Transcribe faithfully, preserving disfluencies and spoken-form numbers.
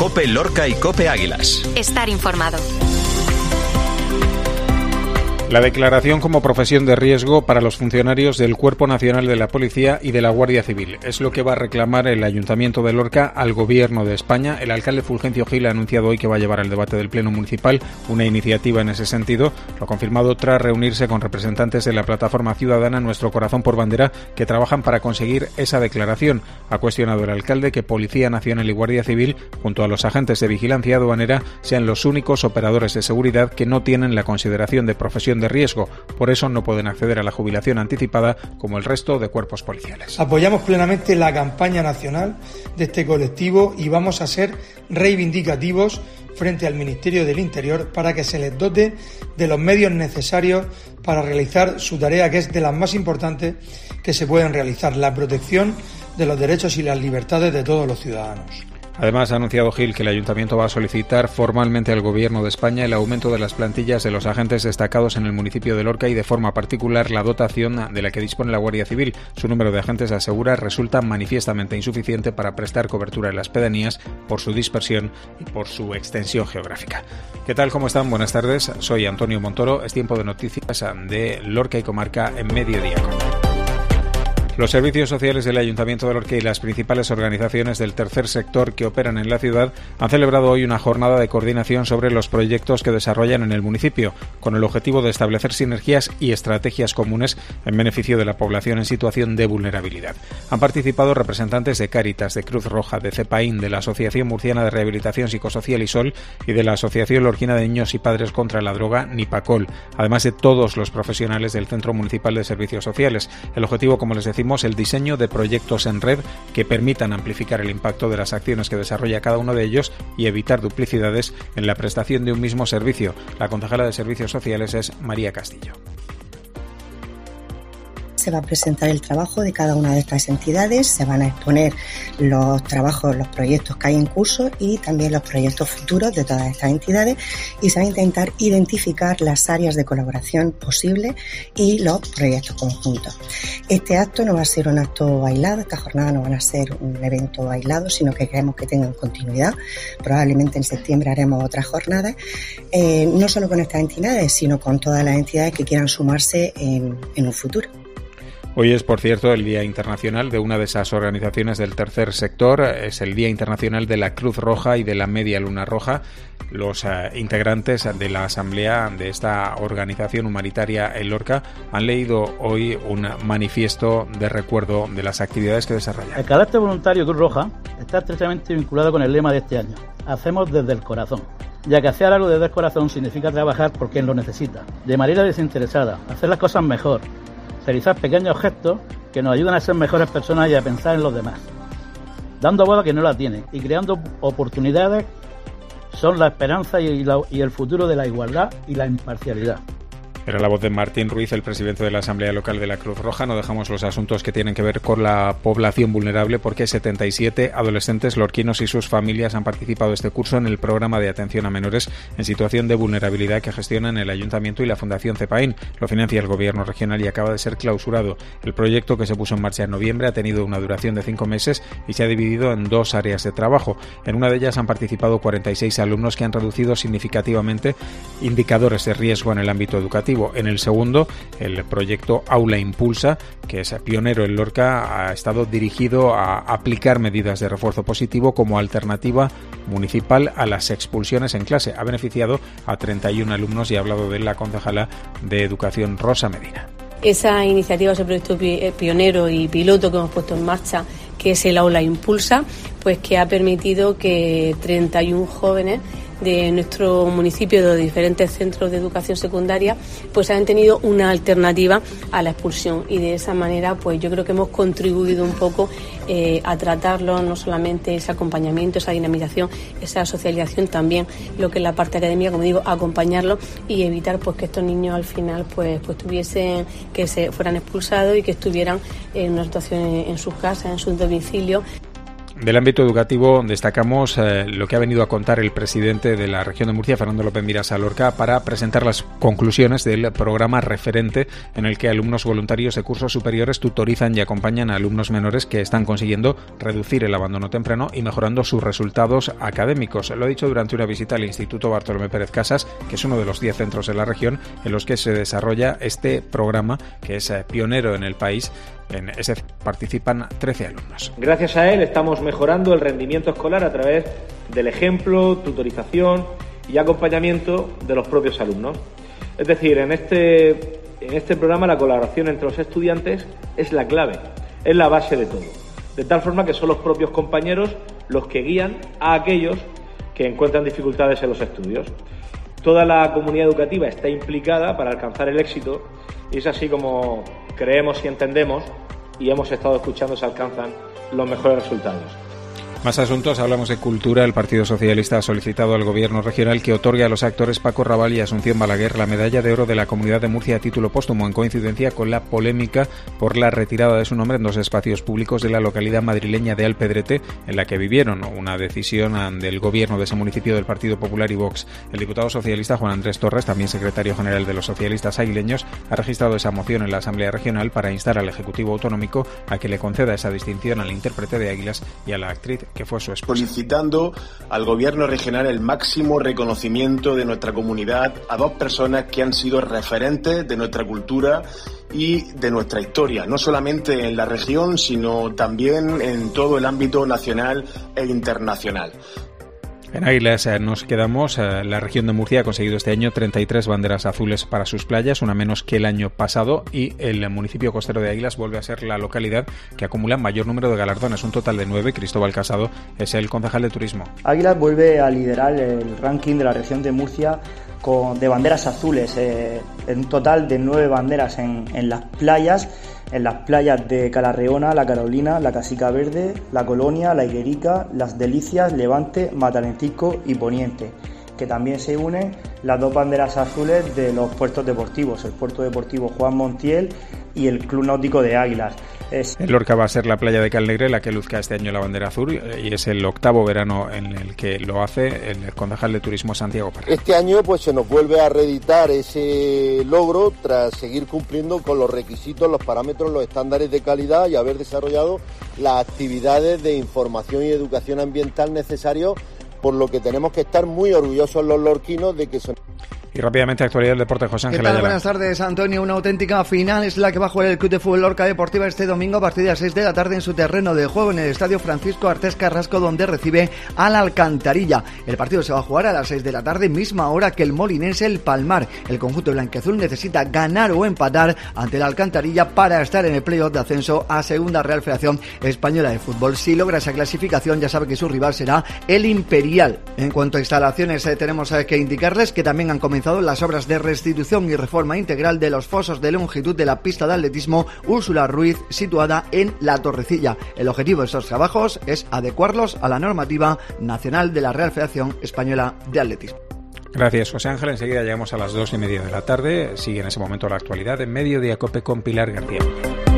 COPE Lorca y COPE Águilas. Estar informado. La declaración como profesión de riesgo para los funcionarios del Cuerpo Nacional de la Policía y de la Guardia Civil es lo que va a reclamar el Ayuntamiento de Lorca al Gobierno de España. El alcalde Fulgencio Gil ha anunciado hoy que va a llevar al debate del Pleno Municipal una iniciativa en ese sentido. Lo ha confirmado tras reunirse con representantes de la plataforma ciudadana Nuestro Corazón por Bandera, que trabajan para conseguir esa declaración. Ha cuestionado el alcalde que Policía Nacional y Guardia Civil, junto a los agentes de vigilancia aduanera, sean los únicos operadores de seguridad que no tienen la consideración de profesión de riesgo. Por eso no pueden acceder a la jubilación anticipada como el resto de cuerpos policiales. Apoyamos plenamente la campaña nacional de este colectivo y vamos a ser reivindicativos frente al Ministerio del Interior para que se les dote de los medios necesarios para realizar su tarea, que es de las más importantes que se pueden realizar: la protección de los derechos y las libertades de todos los ciudadanos. Además, ha anunciado Gil que el Ayuntamiento va a solicitar formalmente al Gobierno de España el aumento de las plantillas de los agentes destacados en el municipio de Lorca y, de forma particular, la dotación de la que dispone la Guardia Civil. Su número de agentes, asegura, resulta manifiestamente insuficiente para prestar cobertura en las pedanías por su dispersión y por su extensión geográfica. ¿Qué tal? ¿Cómo están? Buenas tardes. Soy Antonio Montoro. Es tiempo de noticias de Lorca y comarca en Mediodía. Los servicios sociales del Ayuntamiento de Lorca y las principales organizaciones del tercer sector que operan en la ciudad han celebrado hoy una jornada de coordinación sobre los proyectos que desarrollan en el municipio, con el objetivo de establecer sinergias y estrategias comunes en beneficio de la población en situación de vulnerabilidad. Han participado representantes de Cáritas, de Cruz Roja, de CEPAIN, de la Asociación Murciana de Rehabilitación Psicosocial ISOL y de la Asociación Lorquina de Niños y Padres contra la Droga, NIPACOL, además de todos los profesionales del Centro Municipal de Servicios Sociales. El objetivo, como les decimos, el diseño de proyectos en red que permitan amplificar el impacto de las acciones que desarrolla cada uno de ellos y evitar duplicidades en la prestación de un mismo servicio. La concejala de Servicios Sociales es María Castillo. Se va a presentar el trabajo de cada una de estas entidades, se van a exponer los trabajos, los proyectos que hay en curso y también los proyectos futuros de todas estas entidades, y se va a intentar identificar las áreas de colaboración posibles y los proyectos conjuntos. Este acto no va a ser un acto aislado, esta jornada no van a ser un evento aislado, sino que queremos que tengan continuidad. Probablemente en septiembre haremos otras jornadas, eh, no solo con estas entidades, sino con todas las entidades que quieran sumarse en, en un futuro. Hoy es, por cierto, el Día Internacional de una de esas organizaciones del tercer sector. Es el Día Internacional de la Cruz Roja y de la Media Luna Roja. Los uh, integrantes de la asamblea de esta organización humanitaria en Lorca han leído hoy un manifiesto de recuerdo de las actividades que desarrollan. El carácter voluntario Cruz Roja está estrechamente vinculado con el lema de este año: hacemos desde el corazón, ya que hacer algo desde el corazón significa trabajar por quien lo necesita, de manera desinteresada, hacer las cosas mejor, realizar pequeños gestos que nos ayudan a ser mejores personas y a pensar en los demás, dando voz a quien no la tiene y creando oportunidades. Son la esperanza y, la, y el futuro de la igualdad y la imparcialidad. Era la voz de Martín Ruiz, el presidente de la Asamblea Local de la Cruz Roja. No dejamos los asuntos que tienen que ver con la población vulnerable, porque setenta y siete adolescentes lorquinos y sus familias han participado este curso en el programa de atención a menores en situación de vulnerabilidad que gestionan el Ayuntamiento y la Fundación CEPAIN. Lo financia el Gobierno regional y acaba de ser clausurado. El proyecto, que se puso en marcha en noviembre, ha tenido una duración de cinco meses y se ha dividido en dos áreas de trabajo. En una de ellas han participado cuarenta y seis alumnos que han reducido significativamente indicadores de riesgo en el ámbito educativo. En el segundo, el proyecto Aula Impulsa, que es pionero en Lorca, ha estado dirigido a aplicar medidas de refuerzo positivo como alternativa municipal a las expulsiones en clase. Ha beneficiado a treinta y uno alumnos y ha hablado de la concejala de Educación, Rosa Medina. Esa iniciativa, ese proyecto pionero y piloto que hemos puesto en marcha, que es el Aula Impulsa, pues que ha permitido que treinta y uno jóvenes de nuestro municipio, de los diferentes centros de educación secundaria, pues han tenido una alternativa a la expulsión, y de esa manera pues yo creo que hemos contribuido un poco eh, a tratarlo, no solamente ese acompañamiento, esa dinamización, esa socialización, también lo que es la parte académica, como digo, acompañarlo y evitar pues que estos niños al final pues pues tuviesen que se fueran expulsados y que estuvieran en una situación en, en sus casas, en sus domicilios. Del ámbito educativo destacamos eh, lo que ha venido a contar el presidente de la región de Murcia, Fernando López Mirasa Lorca, para presentar las conclusiones del programa referente en el que alumnos voluntarios de cursos superiores tutorizan y acompañan a alumnos menores que están consiguiendo reducir el abandono temprano y mejorando sus resultados académicos. Lo ha dicho durante una visita al Instituto Bartolomé Pérez Casas, que es uno de los diez centros de la región en los que se desarrolla este programa, que es eh, pionero en el país. En ese participan trece alumnos. Gracias a él estamos mejorando el rendimiento escolar a través del ejemplo, tutorización y acompañamiento de los propios alumnos. Es decir, en este, en este programa la colaboración entre los estudiantes es la clave, es la base de todo. De tal forma que son los propios compañeros los que guían a aquellos que encuentran dificultades en los estudios. Toda la comunidad educativa está implicada para alcanzar el éxito y es así como creemos y entendemos y hemos estado escuchando se alcanzan los mejores resultados. Más asuntos, hablamos de cultura. El Partido Socialista ha solicitado al Gobierno regional que otorgue a los actores Paco Raval y Asunción Balaguer la medalla de oro de la Comunidad de Murcia a título póstumo, en coincidencia con la polémica por la retirada de su nombre en dos espacios públicos de la localidad madrileña de Alpedrete, en la que vivieron. Una decisión del Gobierno de ese municipio del Partido Popular y Vox. El diputado socialista Juan Andrés Torres, también secretario general de los socialistas aguileños, ha registrado esa moción en la Asamblea Regional para instar al Ejecutivo Autonómico a que le conceda esa distinción al intérprete de Águilas y a la actriz que fue su esposa. Solicitando al Gobierno regional el máximo reconocimiento de nuestra comunidad a dos personas que han sido referentes de nuestra cultura y de nuestra historia, no solamente en la región, sino también en todo el ámbito nacional e internacional. En Águilas eh, nos quedamos. Eh, la región de Murcia ha conseguido este año treinta y tres banderas azules para sus playas, una menos que el año pasado, y el municipio costero de Águilas vuelve a ser la localidad que acumula mayor número de galardones, un total de nueve. Cristóbal Casado es el concejal de turismo. Águilas vuelve a liderar el ranking de la región de Murcia con, de banderas azules, eh, en un total de nueve banderas en, en las playas. En las playas de Calarreona, La Carolina, La Casica Verde, La Colonia, La Higuerica, Las Delicias, Levante, Matalencisco y Poniente, que también se unen las dos banderas azules de los puertos deportivos, el Puerto Deportivo Juan Montiel y el Club Náutico de Águilas. Es... En Lorca va a ser la playa de Calnegre la que luzca este año la bandera azul, y es el octavo verano en el que lo hace el concejal de turismo Santiago Parra. Este año pues se nos vuelve a reeditar ese logro tras seguir cumpliendo con los requisitos, los parámetros, los estándares de calidad y haber desarrollado las actividades de información y educación ambiental necesarios, por lo que tenemos que estar muy orgullosos los lorquinos de que son... Y rápidamente, actualidad del deporte, José Ángel Ayala. Buenas tardes, Antonio. Una auténtica final es la que va a jugar el Club de Fútbol Lorca Deportiva este domingo a partir de las seis de la tarde en su terreno de juego en el Estadio Francisco Artés Carrasco, donde recibe al Alcantarilla. El partido se va a jugar a las seis de la tarde, misma hora que el molinense El Palmar. El conjunto blanquiazul necesita ganar o empatar ante el Alcantarilla para estar en el playoff de ascenso a Segunda Real Federación Española de Fútbol. Si logra esa clasificación, ya sabe que su rival será el Imperial. En cuanto a instalaciones, eh, tenemos eh, que indicarles que también han comenzado las obras de restitución y reforma integral de los fosos de longitud de la pista de atletismo Úrsula Ruiz, situada en La Torrecilla. El objetivo de estos trabajos es adecuarlos a la normativa nacional de la Real Federación Española de Atletismo. Gracias, José Ángel. Enseguida llegamos a las dos y media de la tarde. Sigue en ese momento la actualidad en Mediodía Cope con Pilar García.